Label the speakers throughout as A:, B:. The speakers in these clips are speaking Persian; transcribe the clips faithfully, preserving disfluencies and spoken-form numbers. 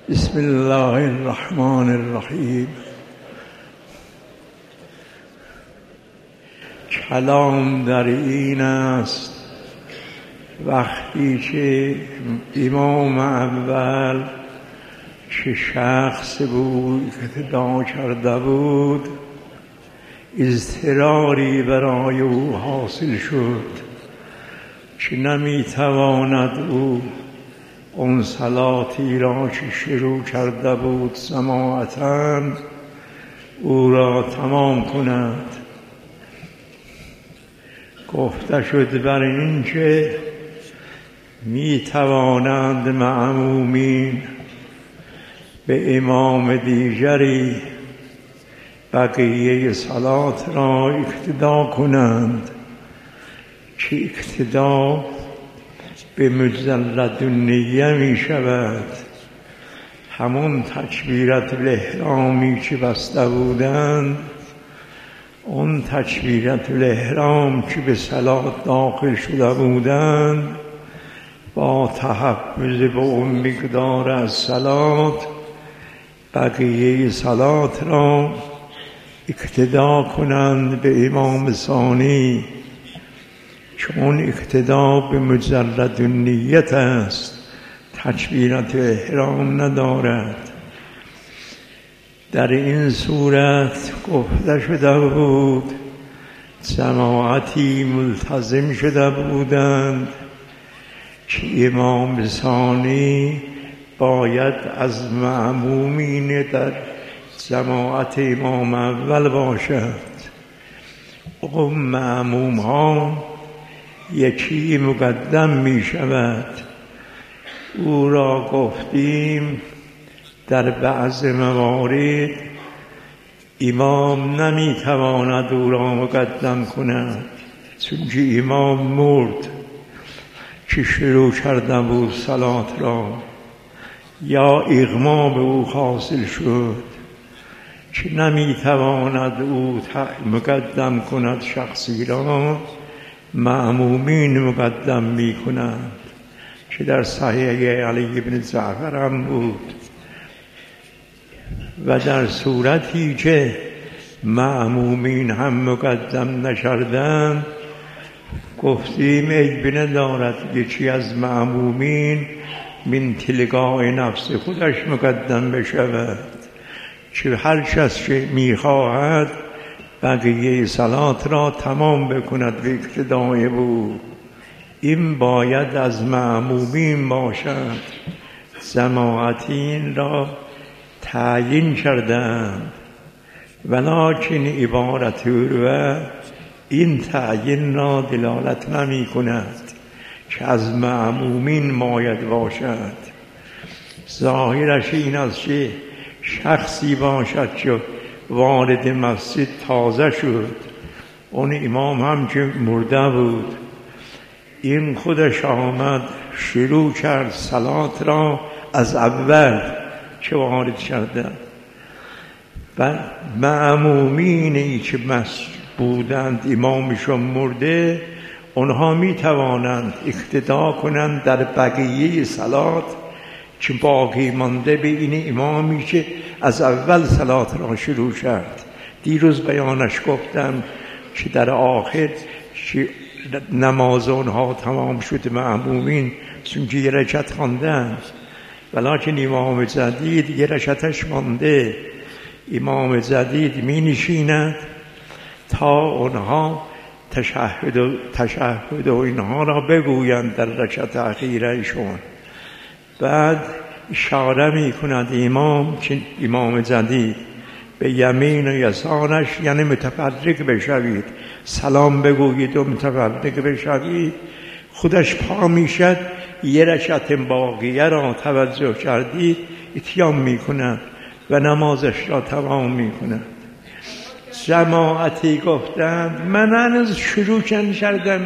A: بسم الله الرحمن الرحیم. کلام در این است وقتی که امام اول چه شخص بود اقتدا کرده بود، اضطراری برای او حاصل شد که نمیتواند او اون صلاتی را که شروع کرده بود سماعتاً او را تمام کند. گفته شد بر این که میتوانند مأمومین به امام دیگری بقیه صلات را اقتدا کنند که اقتدا به مجلد النیه می شود. همون تکبیرت الاحرامی که بسته بودند، اون تکبیرت الاحرام که به صلات داخل شده بودند، با تحفظ به اون مقدار از صلات بقیه صلات را اقتدا کنند به امام ثانی، چون اقتدا به مجرد النیت است، تکبیرت احرام ندارد. در این صورت گفته شده بود جماعتی ملتزم شده بودند که امام ثانی باید از مأمومین در جماعت امام اول باشد. اون مأموم ها یکی مقدم می شود. او را گفتیم در بعض موارد امام نمی تواند او را مقدم کند، چون که امام مرد که شروع کرده بود صلات را، یا اغما به او حاصل شد که نمی تواند او مقدم کند شخصی را، مأمومین مقدم می کنند که در صحیح علی بن جعفر هم بود. و در صورتی که مأمومین هم مقدم نشدند، گفتیم عیب ندارد یکی از مأمومین من تلقاء نفس خودش مقدم بشود، که هر کس که میخواهد بقیه صلات را تمام بکند به اقتدای بود. این باید از مأمومین باشد. جماعتین را تعیین کردند، ولکن عبارت و این تعیین را دلالت نمی کند که از مأمومین باید باشد. ظاهرش این است که شخصی باشد که وارد مسجد تازه شد، اون امام هم که مرده بود، این خودش آمد شروع کرد صلات را از اول که وارد شدند، و مأمومینی که مسجد بودند امامشون مرده، اونها می توانند اقتدا کنند در بقیه صلات که باقی مانده به این امامی که از اول صلات را شروع کرد. دیروز بیانش گفتم که در آخر که نماز اونها تمام شد، مأمومین چون که یه رکعت خواندند، ولیکن امام جدید یه رکعتش مانده. امام جدید می نشیند تا اونها تشهد و تشهد و اینها را بگویند در رکعت اخیرهشون. بعد اشاره می کند امام که امام جدید به یمین و یسارش، یعنی متفرق بشوید، سلام بگویید و متفرق بشوید. خودش پا میشد، یه رکعت باقیه را توجه کردید اتیام می کند و نمازش را تمام می کند. جماعتی گفتند من هنوز شروع کردم،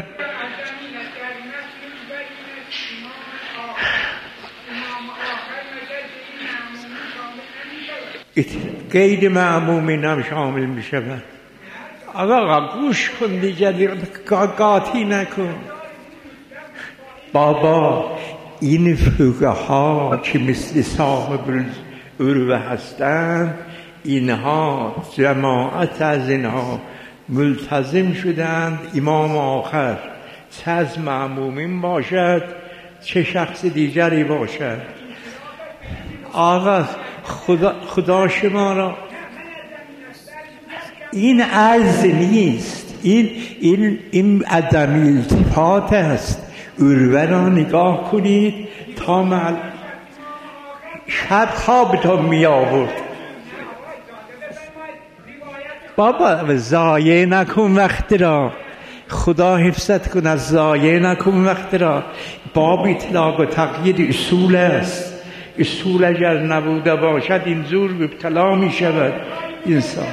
A: قید مأمومین هم شامل می شود. آقا گوش کن دیگه، قاطی نکن. بابا این فقها که مثل صاحب العروة هستند، اینها جماعت از اینها ملتزم شدند امام آخر چه از مأمومین باشد چه شخص دیگری باشد. آقا خدا, خدا شما را، این عرض نیست، این این این عدم التفات است. عروة را نگاه کنید تا مل... شب خوابتون می آورد. بابا ضایع نکن وقت را، خدا حفظت کن، از ضایع نکن وقت را. باب اطلاق و تقیید اصول است. اصول اگر نبوده باشد این زور ابتلا می شود انسان.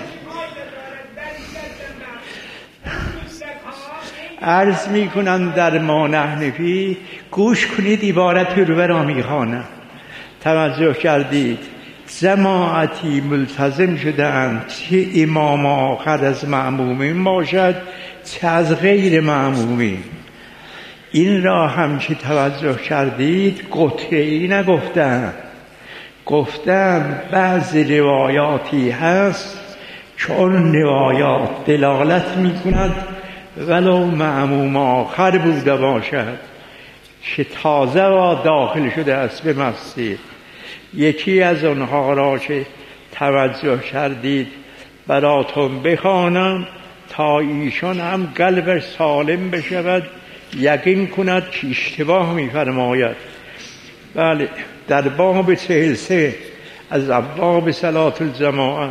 A: عرض می کنند در ما نحنفی، گوش کنید عبارت عروة را می خوانم. توجه کردید؟ جماعتی ملتزم شدند چه امام آخر از مأمومین باشد چه از غیر مأمومین. این را هم که توجه کردید قطعی نگفتند، گفتند بعض روایاتی هست چون روایات دلالت می کند ولو مأموم آخر بوده باشد که تازه و داخل شده است به مسجد. یکی از آنها را که توجه کردید براتون بخوانم تا ایشان هم قلبش سالم بشود، یقین کند که اشتباه می‌فرماید. بله، در باب چهل و سه از ابواب صلاة الجماعه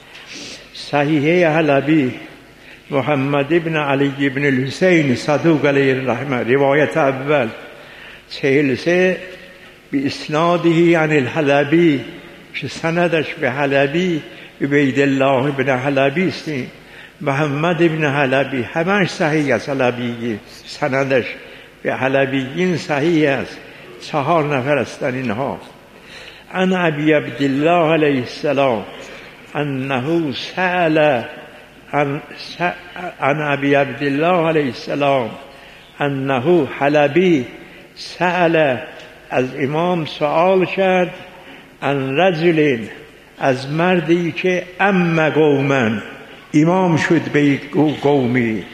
A: صحیحه حلبی محمد ابن علی ابن الحسین صدوق علیه الرحمه روایت اول چهل و سه به اسناده عن الحلبی که سندش به حلبی عبید الله ابن حلبی است. محمد ابن حلبی همش صحیح است، حلبی سندش به حلبیین صحیح است. چهار نفر هستند اینها. عن ابی عبدالله علیه السلام انه سأل عن عن ابی عبدالله علیه السلام انه حلبی سأل از امام سوال کرد عن رجل از مردی که ام قومن امام شد به قومی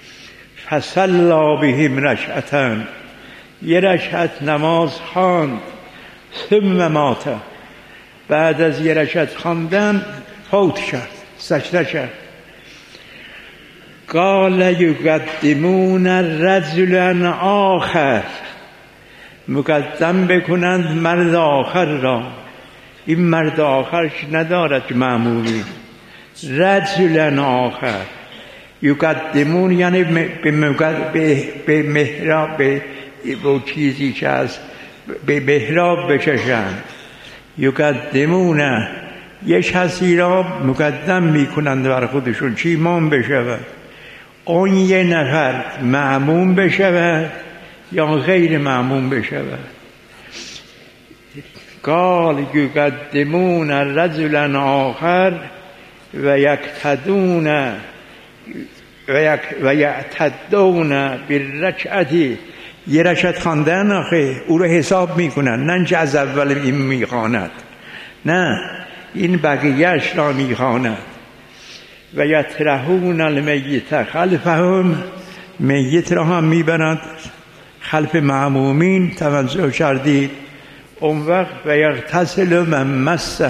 A: فصلا بهم رکعتا یه رکعت نماز خواند ثم مات بعد از یه رکعت خواندن فوت کرد، سجده کرد. قال یقدمون رجلا آخر مقدم بکنند مرد آخر را. این مرد آخر ندارد معمولی، رجلا آخر. یقدمون یعنی به محراب، به چیزی که از به محراب بکشند. یقدمون یک کسی را مقدم میکنند بر خودشون چی امام بشود. اون یه نفر معموم بشود یا غیر معموم بشود. قال یقدمون رجلا آخر و یقتدون و یعتدون بالرکعتی. یه رکعت خواندن آخه او رو حساب میکنن، نه که از اول این میخواند، نه این بقیهش را میخواند. و یطرحون المیت خلفهم، میت را هم میبرند خلف معمومین. توجه کردید؟ اون وقت و یغتسل من مسه،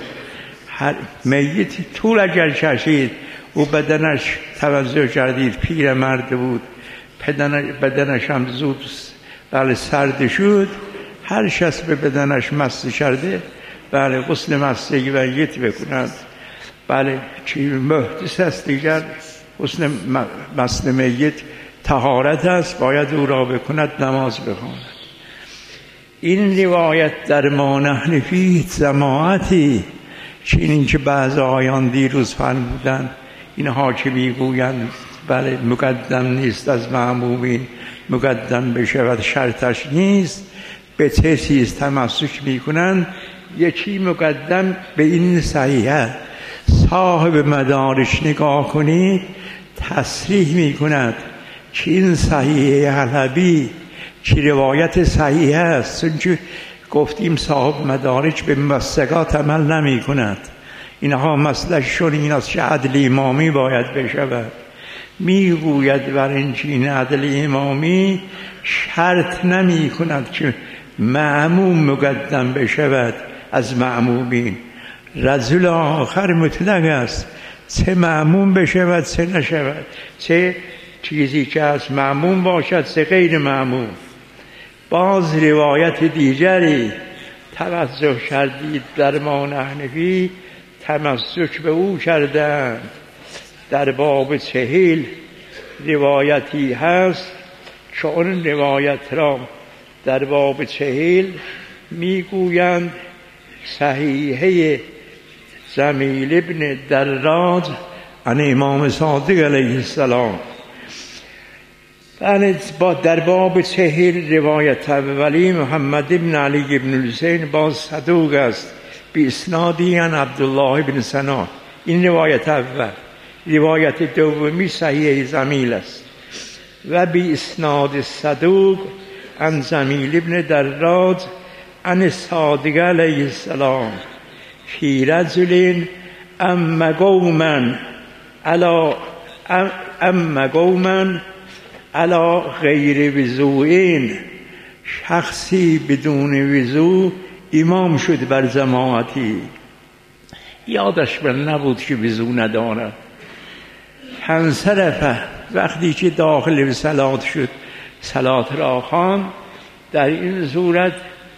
A: میت طول اگر کشید او بدنش، توجه کردید پیر مرد بود، بدنش هم زود بله سرد شد، هر شخص به بدنش مست کرده بله غسل مستگی و میت بکنند. بله چی محدث است دیگر غسل مست میت طهارت است، باید او را بکند، نماز بخواند. این روایت در ما نحنفی جماعتی چنین که بعض آیان دیروز فرمودند اینها که میگویند بله مقدم نیست از معمومین مقدم بشود، شرطش نیست، به چه چیز تمسک میکنند. یکی مقدم به این صحیحه، صاحب مدارش نگاه کنید تصریح میکند که این صحیح حلبی که روایت صحیح است، چون گفتیم صاحب مدارج به موثقات عمل نمی کند. اینها مسئلهشون این است که عدل امامی باید بشود. میگوید بر این چین عدل امامی شرط نمی کند که مأموم مقدم بشود از مأمومین. رجل آخر مطلق است، چه مأموم بشود چه نشود، چه چیزی که از مأموم باشد چه غیر مأموم. باز روایت دیگری توجه کردید در ما حنفی تمسک به او کردند. در باب چهل روایتی هست که اون روایت را در باب چهل میگویند صحیحه جمیل ابن دراج عن امام صادق علیه السلام. با در باب چهل روایت اولی محمد ابن علی ابن الحسین باز صدوق است بی اسنادی عن عبدالله بن سنا. این روایت اول. روایت دومی صحیح جمیل است و بی اسناد صدوق عن جمیل ابن دراج عن صادق علیه السلام فی رجل ام قوما علی ام قوما علی غیر وضوئین. شخصی بدون وضو امام شد بر جماعتی، یادش بر نبود که وضو ندارد. فانصرف، وقتی که داخل به صلات شد صلات را خواند. در این صورت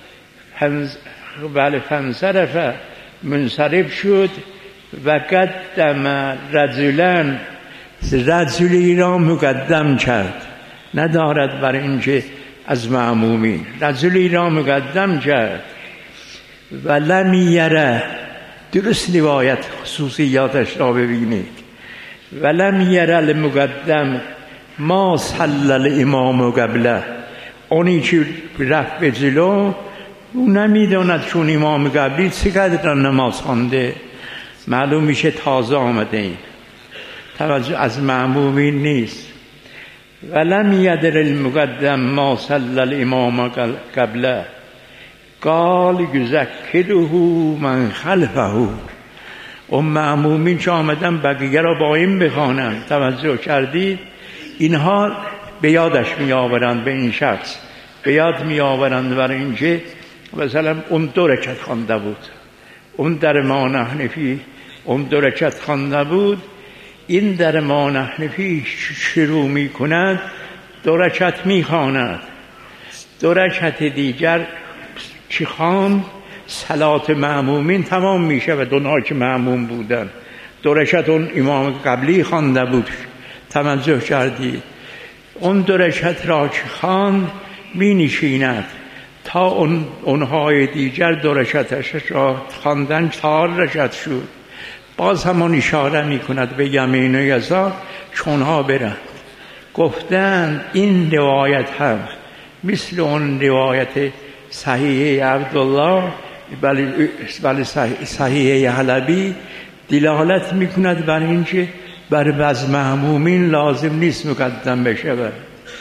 A: بله فانصرف منصرف شد و قدم رجلا، رجلی را مقدم کرد، ندارد بر اینکه از معمومین، رجلی را مقدم کرد. و لم یره، درست روایت خصوصیاتش را ببینید. و لم یره المقدم ما صلی الامام قبله، اونی که رفت به جلو او نمیداند چون امام قبلی چقدر نماز خوانده، معلوم میشه تازه آمده این، توجه از معمومین نیست. ولم یدر المقدم ما صلی الامام قبله قال یذکره من خلفه. اون معمومین که آمدن بقیه را با این بخوانن، توجه کردید؟ اینها به یادش می آورند، به این شخص به یاد می آورند برای اینکه مثلا اون دو رکعت خوانده بود، اون در ما حنفی اون دو رکعت خوانده بود، این در ما حنفی شروع می کند دو رکعت می خواند، دو رکعت دیگر چی خواند؟ صلات معمومین تمام می شود. اونها که معموم بودن دو رکعت اون امام قبلی خوانده بود، توجه کردید؟ اون دو رکعت را که خواند می نشیند تا اون اونهای دیگر دو رکعتش را خواندن چهار رکعت شد. باز همان اشاره می کند به یمین و یسار چونها برند. گفتند این روایت هم مثل اون روایت صحیح عبدالله بله صحیح حلبی دلالت می کند بر اینکه بر از معمومین لازم نیست مقدم بشود.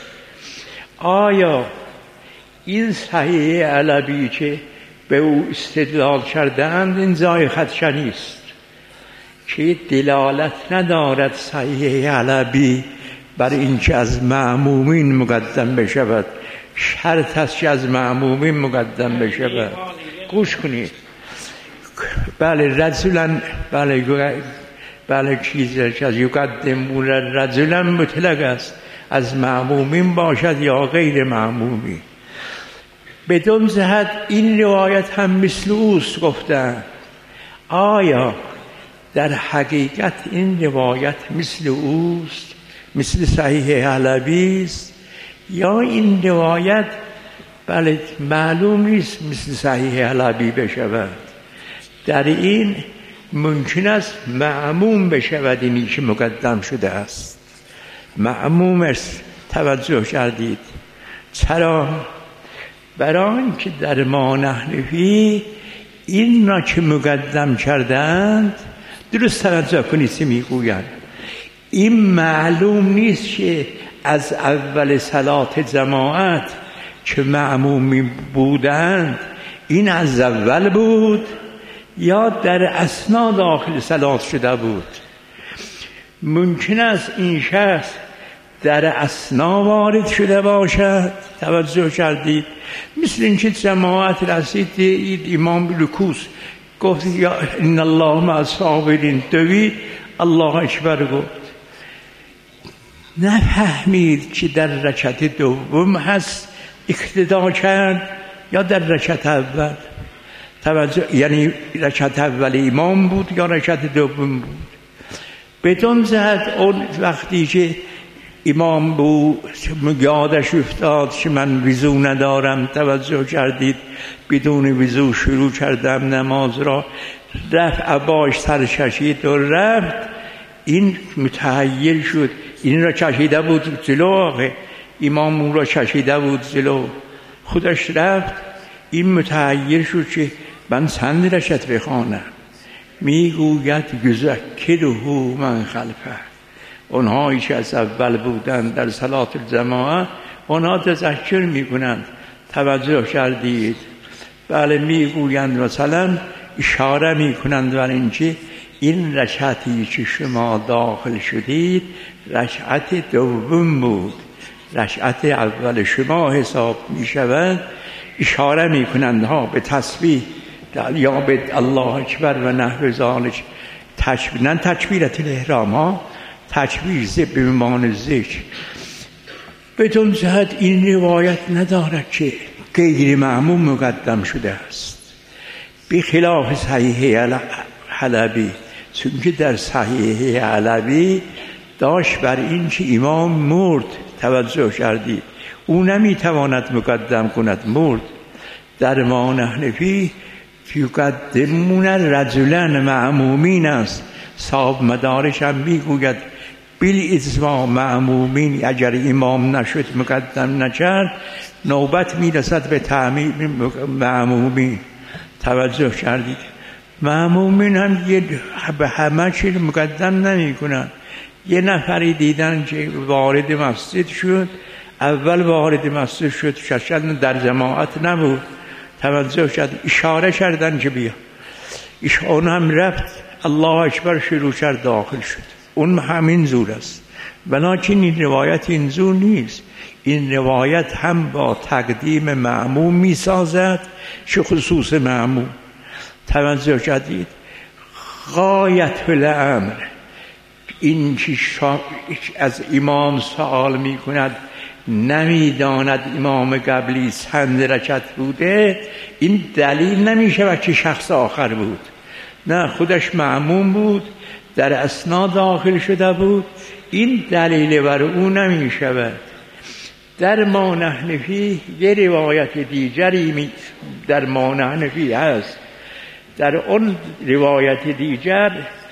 A: آیا این صحیح حلبی که به او استدلال کردند این جای خدشنی است که دلالت ندارد صحیح حلبی بر اینکه از معمومین مقدم بشود، شرط است که از معمومین مقدم بشود. گوش کنید. بله رجلا بله بله چیزی که از یقدمون رجلا مطلق است، از معمومین باشد یا غیر معمومین. بدون جهت این روایت هم مثل اوست گفتن. آیا در حقیقت این روایت مثل اوست، مثل صحیح حلبی است، یا این روایت بله معلوم نیست مثل صحیح حلبی بشود؟ در این ممکن است معموم بشود اینی که مقدم شده است، معموم است. توجه کردید؟ چرا؟ برای اینکه در ما حنفی این را که مقدم کردند، درست توجه کنید چه میگویند، این معلوم نیست که از اول صلات جماعت که مأمومی بودند این از اول بود یا در اثنا داخل صلات شده بود؟ ممکن است این شخص در اثنا وارد شده باشد. توجه کردید؟ مثل اینکه جماعت رسید دید امام رکوع گفت یا ان الله مع الصابرین، دوید الله اکبر گفت، نفهمید که در رکعت دوم هست اقتدا کرد یا در رکعت اول. توجه، یعنی رکعت اول امام بود یا رکعت دوم بود. بدون زد اون وقتی که امام بود یادش افتاد که من وضو ندارم، توجه کردید، بدون وضو شروع کردم نماز را، رفت عباش سر کشید و رفت، این متحیر شد، این را کشیده بود جلو، امام اون را کشیده بود جلو، خودش رفت، این متحیر شد که من چند رکعت بخوانم. میگوید یذکره من خلفه، اونهایی که از اول بودند در صلات الجماعه اونها تذکر میکنند. توجه کردید؟ بله، میگویند مثلا اشاره میکنند بر اینکه این رکعتی که شما داخل شدید رکعت دوم بود، رکعت اول شما حساب میشود. اشاره میکنند ها به تسبیح یا به الله اکبر و نحو ذالک، تکبیر، نه تکبیرت الاحرام ها، تکبیر به عنوان ذکر. بدون جهت این روایت ندارد که غیر مأموم مقدم شده است، بخلاف صحیح حلبی، چون که در صحیح حلبی داشت بر این که امام مرد. توجه کردید؟ او نمیتواند مقدم کند، مرد. در ما حنفی یقدمون رجلن معمومین است. صاحب مدارش هم میگوید بالاجماع معمومین اگر امام نشد مقدم نکرد نوبت میرسد به تعمیم معمومین. توجه کردید؟ معمومین هم یه به همه چیز مقدم نمی کنند. یه نفری دیدن که وارد مسجد شد، اول وارد مسجد شد، ششن در جماعت نبود، توجه کرد، اشاره کردن که بیا، اون هم رفت الله اکبر شروع کرد داخل شد. اون همین زور است، ولیکن این روایت این زور نیست. این روایت هم با تقدیم معموم می سازد چه خصوص معموم. توجه کردید؟ غایت الامر این که از امام سوال می کند نمیداند امام قبلی چند رکعت بوده، این دلیل نمی شود که شخص آخر بود. نه، خودش معموم بود، در اثنا داخل شده بود، این دلیل بر او نمی شود. در ما حنفی یه روایت دیگری در ما حنفی هست. در اون روایت دیگر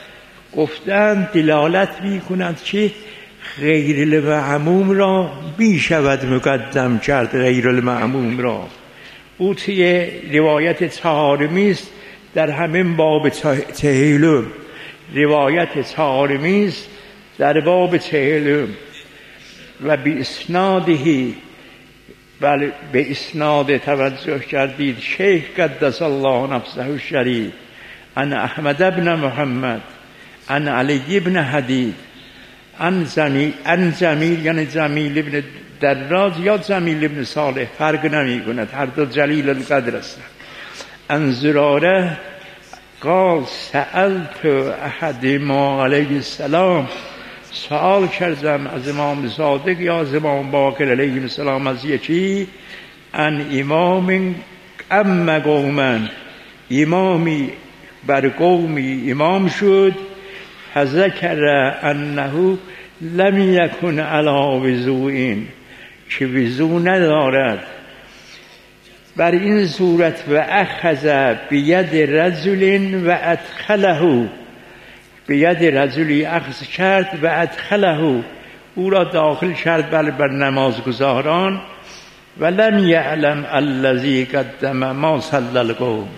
A: گفتن دلالت می کند که غیر المعموم را می شود مقدم کرد. غیر المعموم را او توی روایت چهارمی است در همین باب تهیلم. روایت چهارمی است در باب تهیلم و به اسنادهی، بله به اسناد، توجه کردید، شیخ قدس الله نفسه الشریف عن احمد ابن محمد عن علی ابن حدید عن زمیل، عن زمیل یعنی زمیل ابن دراز یا زمیل ابن صالح، فرق نمی کند، هر دو جلیل القدر است. عن زراره قال سألت احد ما علیه السلام، سوال کردم از امام صادق یا از امام باقر علیه السلام از یکی، ان امام ام قوما، امامی بر قومی امام شد، فذکر انه لم یکن علی وضوئین، که وضو ندارد. بر این صورت و اخذ بید رجل و ادخله، بید رجلی اخذ کرد و ادخله، او را داخل کرد بر, بر نمازگزاران. و لم یعلم الذی قدم ما صلی القوم،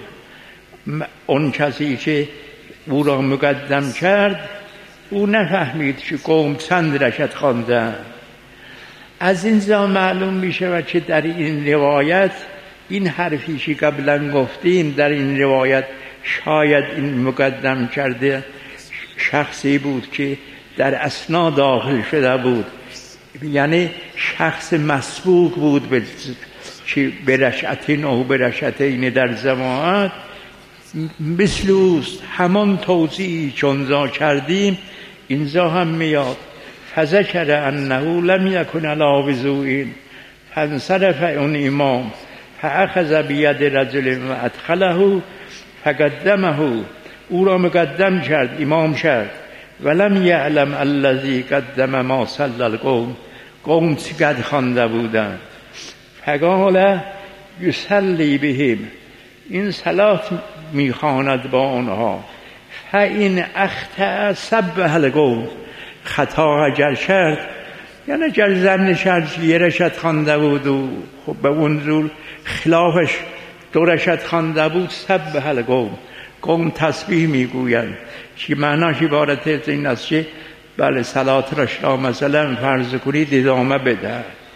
A: اون کسی که او را مقدم کرد او نفهمید که قوم چند رکعت خواندند. از این جا معلوم میشه و چه در این روایت این حرفی که قبلا گفتیم در این روایت شاید این مقدم کرده شخصی بود که در اثنا داخل شده بود، یعنی شخص مسبوق بود به چی برشعتین او برشعتین در زماعت، مثل اوست همان توضیحی چونزا کردیم اینجا هم میاد. فذکر انه لم یکن علی وضوء فانصرف اون امام فاخذ بید رجل و ادخله فقدمه، او را مقدم کرد، امام کرد. ولم یعلم الذی قدم ما صلی القوم، قوم چقدر خوانده بودند. فقال یصلی بهم، این صلات میخواند با آنها. فإن اخطأ سبح القوم، خطا اگر کرد یعنی اگر زمین شرط یه رشد خوانده بود و خب به اون زور خلافش دو رشد خوانده بود، سبح القوم، قوم تسبیح میگویند که معناش عبارت این است که بله صلات را مثلا فرض کنید ادامه بده.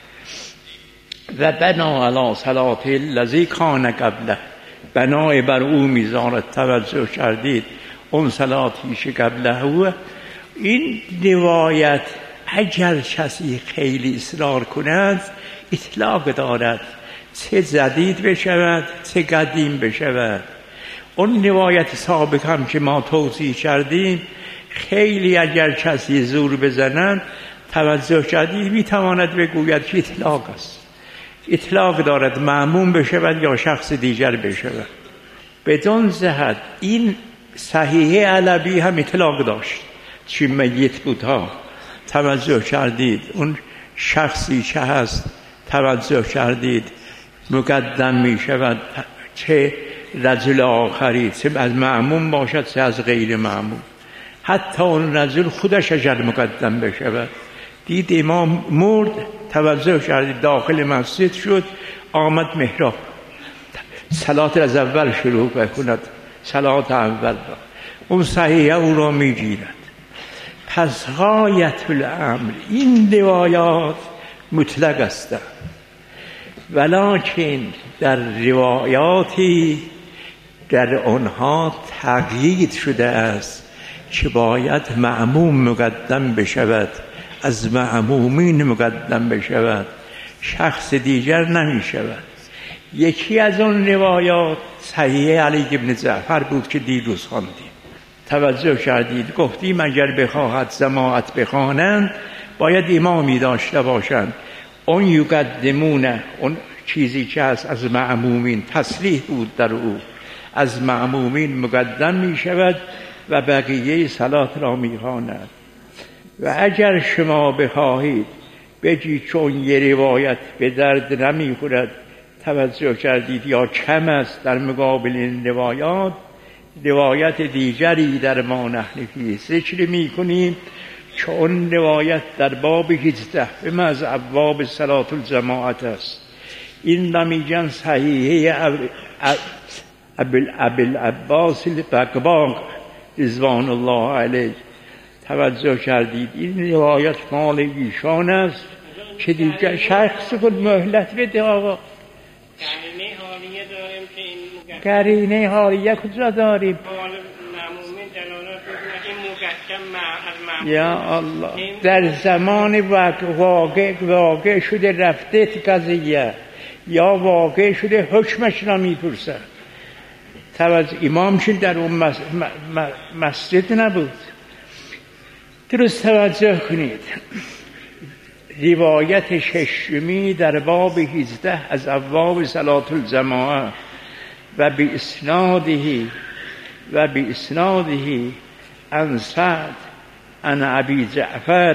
A: و بنا علی صلات الذی کان قبله، بنای بر او میذارد، توجه کردید اون صلاتی که قبله او. این روایت اگر کسی خیلی اصرار کند اطلاق دارد، چه جدید بشود چه قدیم بشود. اون روایت سابق هم که ما توضیح کردیم خیلی اگر کسی زور بزنند توجه کردید میتواند بگوید که اطلاق است، اطلاق دارد، مأموم بشود یا شخص دیگر بشود. بدون جهت این صحیح علوی هم اطلاق داشت چی میت بود ها، توجه کردید اون شخصی که هست توجه کردید مقدم می شود، چه رجل آخری، چه از معموم باشد چه از غیر معموم، حتی اون رجل خودش اگر مقدم بشود. دید امام مرد، توجه کردید داخل مسجد شد، آمد محراب صلات از اول شروع بکند، صلات اول را اون صحیحه او را می گیرد. پس غایت الامر این روایات مطلق است، ولکن در روایاتی در آنها تقیید شده است که باید معموم مقدم بشود، از معمومین مقدم بشود، شخص دیگر نمی شود. یکی از اون روایات صحیح علی ابن جعفر بود که دیروز خواندیم، توجه کردید گفتیم اگر بخواهد جماعت بخوانند باید امامی داشته باشند. اون یقدمونه، اون چیزی که هست از معمومین تصریح بود در او، از معمومین مقدم می شود و بقیه صلات را می خواند. و اگر شما بخواهید بگی چون یه روایت به درد نمی خورد، توجه کردید یا کم است در مقابل این روایات، روایت دیگری در ما نحنفی ذکر می کنیم که اون روایت در باب هجده از ابواب صلات الجماعت است. این نمیگن صحیحه ابل عباس البقباق رضوان الله علیه، توجه کردید این روایت مال ایشان است که دیگر شخص خود مهلت بده. آقا قرینه حالیه کجا داریم؟ یا الله، در زمان واقع واقع شده رفته قضیه یا واقع شده حکمش را میپرسد. توجه امامشون در اون مسجد نبود. درست توجه کنید. روایت ششمی در باب هجده از ابواب صلات الجماعه و به اسناده و به اسناده عن سعد عن ابی جعفر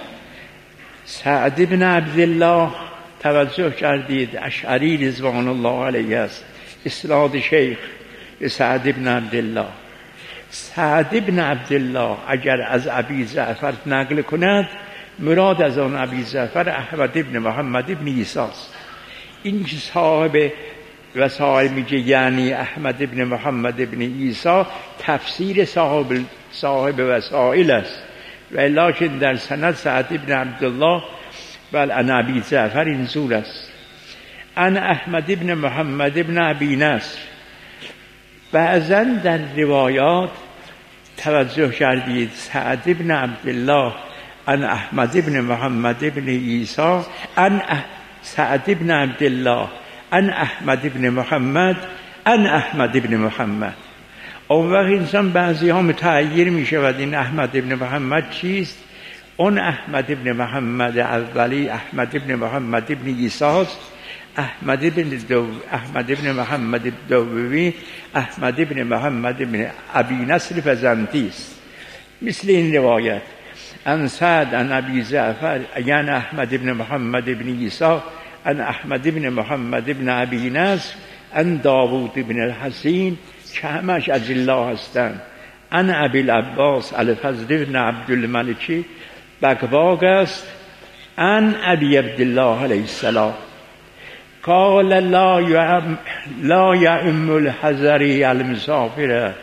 A: سعد بن عبدالله، توجه کردید اشعری رضوان الله علیه است، اسناد شیخ سعد بن عبدالله. سعد بن عبدالله اگر از ابی جعفر نقل کند مراد از آن ابی جعفر احمد بن محمد بن عیسی است. این صاحب وسائل میگه یعنی احمد بن محمد بن عیسی تفسیر صاحب صاحب وسائل است، ولکن در سند سعد بن عبدالله بل ان ابی جعفر این زور است. ان احمد ابن محمد ابن ابی نصر. بعضا در روایات توجه کردید سعد ابن عبدالله ان احمد ابن محمد ابن عیسی ان سعد ابن عبدالله ان احمد ابن محمد ان احمد ابن محمد. اون وقت انسان بعضی ها متعیر می شود این احمد ابن محمد چیست؟ اون احمد ابن محمد اولی احمد ابن محمد ابن عیسی است. احمد ابن دو احمد ابن محمد دومی احمد ابن محمد ابن ابی نصر فزنتی است. مثل این روایت ان سعد ان ابی جعفر یعنی احمد ابن محمد ابن عیسی ان احمد ابن محمد ابن ابی نصر ان داوود ابن الحسین که همش از الله هستند. ان ابی العباس الفضل ابن عبدالملک بکواک است. ان ابی عبدالله علیه السلام قال لا يعم لا يعم الحضری المسافر.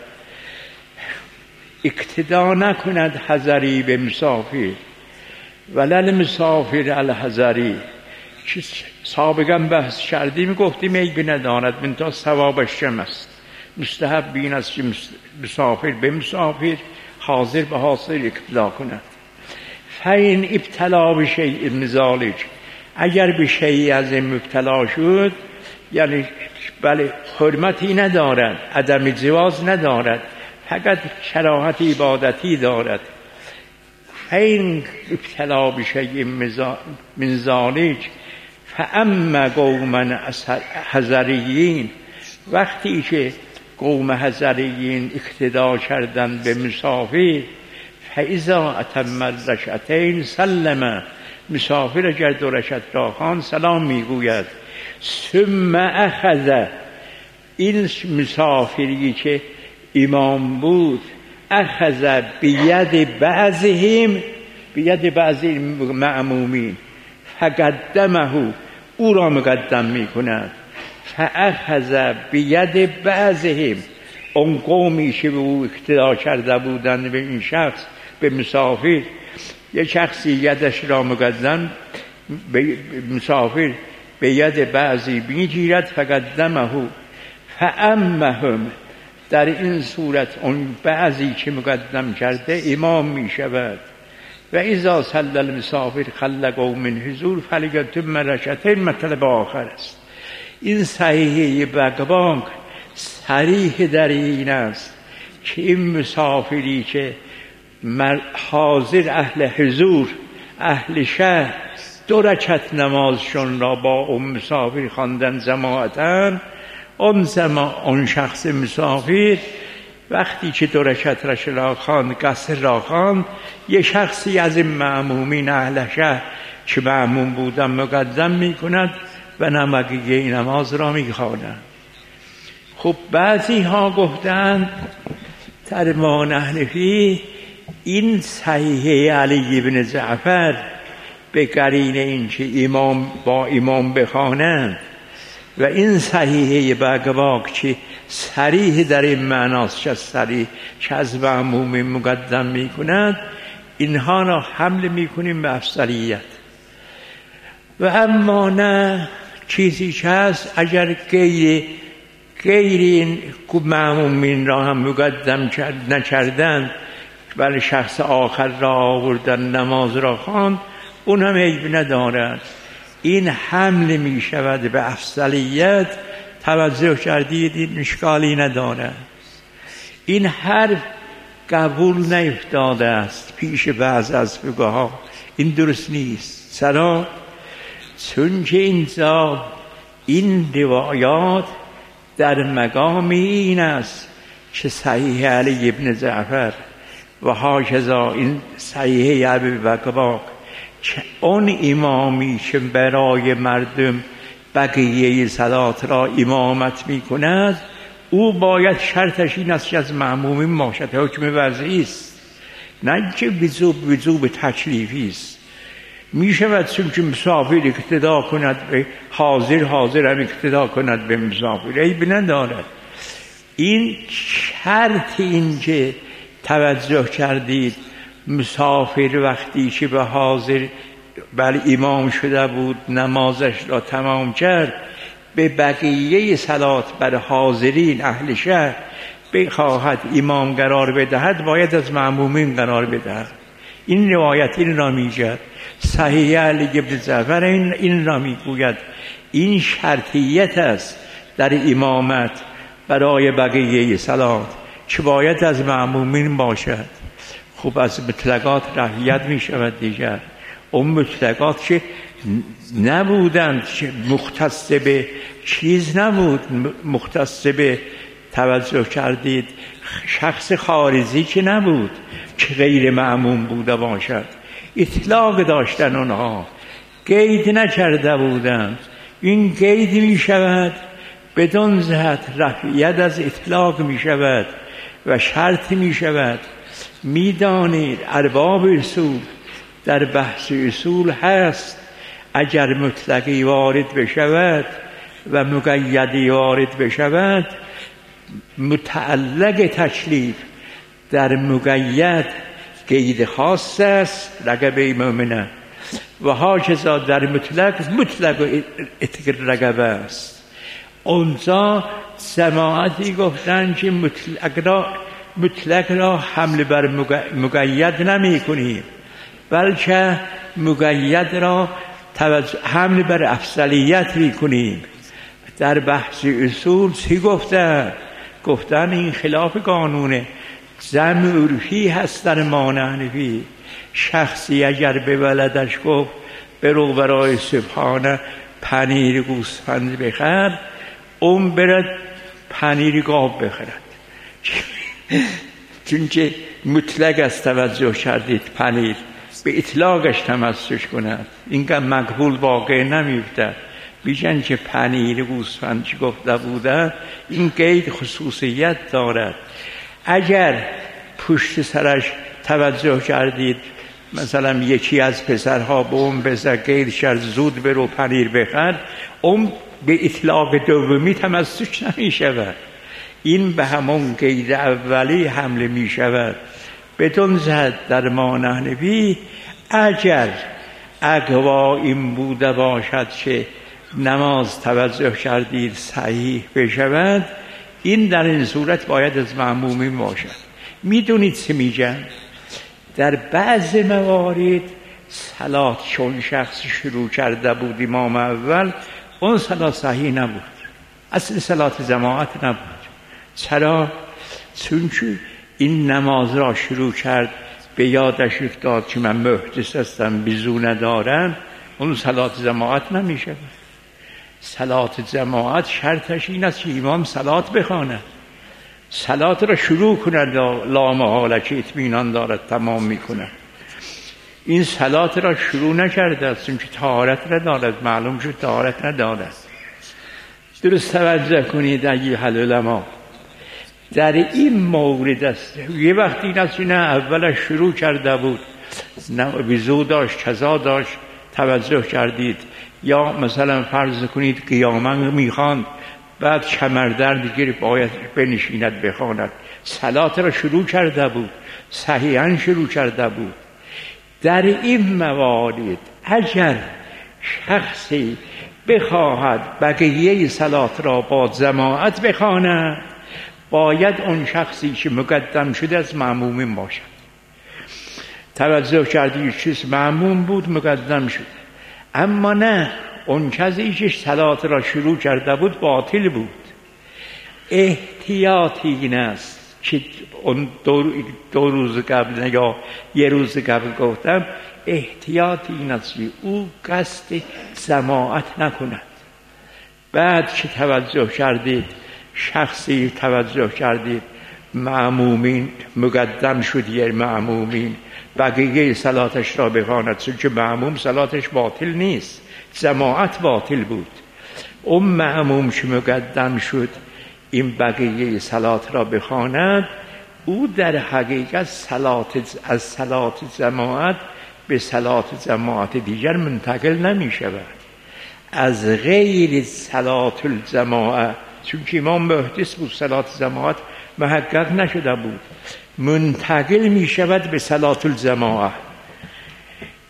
A: اقتدا نکند حضری به مسافر ولل مسافر الحضری. چه سابقا بحث کردیم گفتیم عیبی ندارد من تا ثوابش کم است. مستحب این است که مسافر به مسافر حاضر به حاضر اقتدا کند. فین ابتلا به شیء من ذلک. اگر به شیء از این مبتلا شد یعنی بله حرمتی ندارد عدم جواز ندارد فقط کراهت عبادتی دارد. فین ابتلا به شیء من ذلک فاما قوما حضریین. وقتی که قوم حضریین اقتدا کردند به مسافر فاذا اتم الرکعتین سلم. مسافر اگر دو رکعت را خواند سلام میگوید. ثم اخذ. این مسافری که امام بود اخذ بید بعضهم بید بعض معمومین فقدمه او را مقدم میکند. فاخذ بید بعضهم. اون قومی که به او اقتدا کرده بودند به این شخص به مسافر یه شخصی یدش را مقدم به مسافر به ید بعضی میگیرد فقدمه فامهم. در این صورت اون بعضی که مقدم کرده امام می شود. و اذا صلی المسافر خل قوم حضور فلیتم رکعتین مطلب آخر است. این صحیحه بکواک صریح در این است که این مسافری که حاضر اهل حضور اهل شهر دو رکعت نمازشون را با اون مسافر خواندن جماعتاً، اون زمان اون شخص مسافر وقتی که دو رکعت را خواند قصر را خواند یه شخصی از این معمومین اهل شهر که معموم بودن مقدم میکند و نمازی نماز را میخواند. خب بعضی ها گفتند در ما نحنفی این صحیحه علی بن جعفر به قرینه این که امام با امام بخوانند و این صحیحه بکواک که صریح در این معناست که صریح که از معموم مقدم میکنند، اینها را حمل میکنیم به افضلیت. و اما نه چیزی که هست اگر غیر غیر این معمومین را هم مقدم نکردند ولی شخص آخر را آوردن نماز را خواند، اون هم عیب ندارد. این حمل می شود به افضلیت. توجه کردید این اشکالی ندارد. این حرف قبول نیفتاده است پیش بعض از فقها. این درست نیست. چرا؟ چون که اینجا این روایات در مقام این است که صحیح علی ابن جعفر و هاکذا این صحیح ابی بکر که اون امامی که برای مردم بقیه صلات را امامت می کند او باید شرطش این است که از معمومین باشد. حکم وضعی است، نه که وجوب وجوب تکلیفی است. می شود چون که مسافر اقتدا کند به حاضر، حاضر هم اقتدا کند به مسافر، عیب ندارد. این شرط این که توجه کردید مسافر وقتی که به حاضر بله امام شده بود، نمازش را تمام کرد، به بقیه صلات بر حاضرین اهل شهر بخواهد امام قرار بدهد، باید از مأمومین قرار بدهد. این روایت این را میگه، صحیح علی ابن جعفر این این را میگوید. این شرطیت است در امامت برای بقیه صلات که باید از مأمومین باشد. خب از مطلقات رعایت می شود دیگر. اون مطلقات که نبودند، مختص به چیز نبود، مختص به توجه کردید شخص خارجی که نبود که غیر معموم بوده باشد. اطلاق داشتن اونها، قید نکرده بودند. این قید می شود بدون ذات رفعیت از اطلاق می شود و شرط می شود. می دانید ارباب اصول در بحث اصول هست، اگر مطلقی وارد بشود و مقیدی وارد بشود، متعلق تکلیف در مقید قید خاص است، رقبه مؤمنه، و هاکذا در مطلق مطلق رقبه است. اونجا جماعتی گفتن که مطلق را مطلق را حمل بر مقید نمی کنیم، بلکه مقید را حمل بر افضلیت می کنیم. در بحث اصول چی گفتن؟ گفتن این خلاف قانونه. جمع عرفی هست در ما حنفی. شخصی اگر به ولدش گفت برو برای صبحانه پنیر گوسفند بخر، اون برد پنیر گاو بخرد، چون که مطلق است توجه کردید پنیر به اطلاقش تمسک کند، اینقدر مقبول واقع نمیفته. بیشن که پنیر گوسفند چی گفته بوده، این قید خصوصیت دارد. اگر پشت سرش توجه کردید مثلا یکی از پسرها به اون بزر قید شد زود برو پنیر بخر، اون به اطلاق دومی تمسک نمی شود، این به همون قید اولی حمله می شود. بدون زد در ما حنفی اگر اقوا این بوده باشد که نماز توجه کردید صحیح بشود، این در این صورت باید از مأمومین باشد. میدونید چه میگن؟ در بعض موارد صلات چون شخص شروع کرده بود امام اول، اون صلات صحیح نبود، اصل صلات جماعت نبود. چرا؟ چون که این نماز را شروع کرد به یادش افتاد که من محدث هستم وضو ندارم، اون صلات جماعت نمی شود. صلات جماعت شرطش این است که امام صلات بخواند، صلات را شروع کند، لا محاله که اطمینان دارد تمام می کند. این صلات را شروع نکرده است چون که طهارت ندارد، معلوم شد طهارت ندارد. درست توجه کنید ایها العلماء، در این مورد است. یه وقتی این است نه اولش شروع کرده بود، نه وضو داشت کذا داشت، توجه کردید، یا مثلا فرض کنید قیاما میخواند بعد کمردرد گرفت باید بنشیند بخواند، صلات را شروع کرده بود، صحیحاً شروع کرده بود. در این موارد اگر شخصی بخواهد بقیه صلات را با جماعت بخواند، باید اون شخصی که مقدم شده از مأمومین باشد. توجه کردید چیز مأموم بود مقدم شد، اما نه اون کسی که صلات را شروع کرده بود باطل بود. احتیاطی این است که اون دو, دو روز قبل یا یه روز قبل گفتم، احتیاطی این است که او قصد جماعت نکند. بعد که توجه کردید شخصی توجه کردید مأمومین مقدم شد، یه مأمومین بقیه صلاتش را بخواند، چون که مأموم صلاتش باطل نیست، جماعت باطل بود. اون مأموم که مقدم شد این بقیه صلات را بخواند، او در حقیقت صلات از صلات جماعت به صلات جماعت دیگر منتقل نمی شود. از غیر صلات الجماعت، چون که امام محدث بود صلات جماعت محقق نشده بود، منتقل می شود به صلات الجماعت.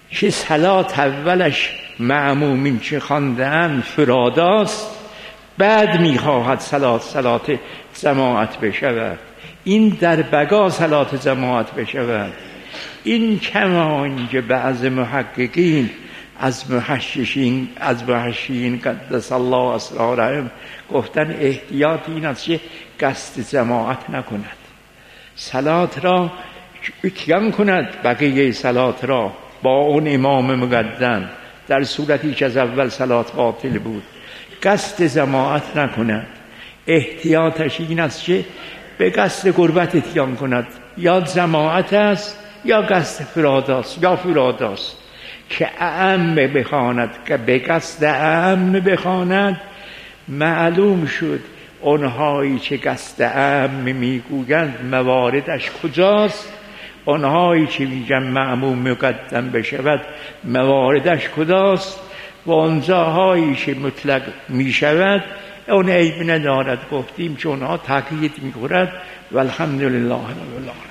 A: که صلات اولش معمومین چه خوانده‌اند فراداست، بعد میخواهد صلات صلات جماعت بشود. این در بقا صلات جماعت بشود. این کما اینکه بعض محققین از محششین از محششین قدس الله اسرارهم گفتن احتیاط این است که قصد جماعت نکند، صلات را اتیان کند، بقیه صلات را با اون امام مقدم در صورتی که از اول صلات باطل بود قصد جماعت نکند. احتیاطش این است که به قصد قربت اتیان کند، یا جماعت است یا قصد فراداست یا فراداست. که اعم بخواند، که به قصد اعم بخواند، معلوم شد اونهایی که قصد اعم میگویند مواردش کجاست، اونهایی که میگن معموم مقدم بشود مواردش کجاست، و اونجاهایی که مطلق میشود اون عیب ندارد. گفتیم چون ها تقیید میکنند و الحمدلله رب العالمین.